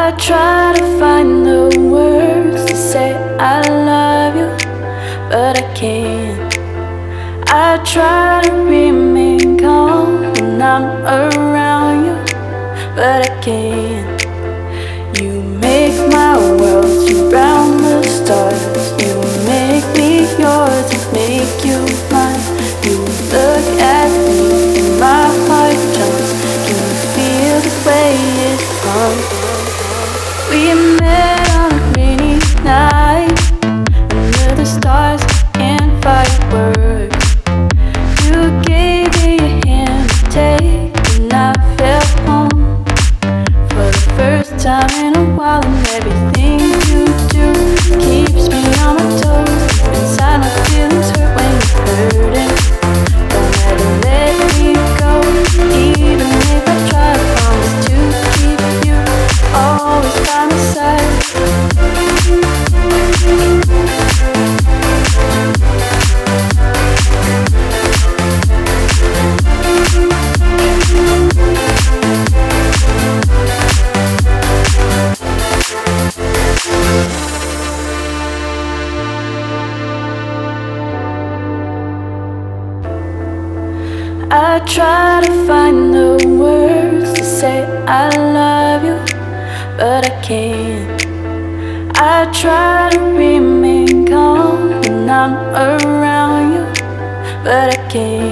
I try to find the words to say I love you, but I can't. I try to remain calm when I'm around you, but I can't. You make my world surround the stars. You make me yours and make you mine. You look at me and my heart jumps. Can you feel the way it pumps? We met on a rainy night under the stars and fireworks. You gave me a hand to take, and I felt home for the first time in a while. And everything you do keeps me on my toes. Inside my feelings hurt when you're hurting. Don't ever let me go, even if I try to promise to keep you always by my side. I try to find the words to say I love you, but I can't. I try to remain calm when I'm around you, but I can't.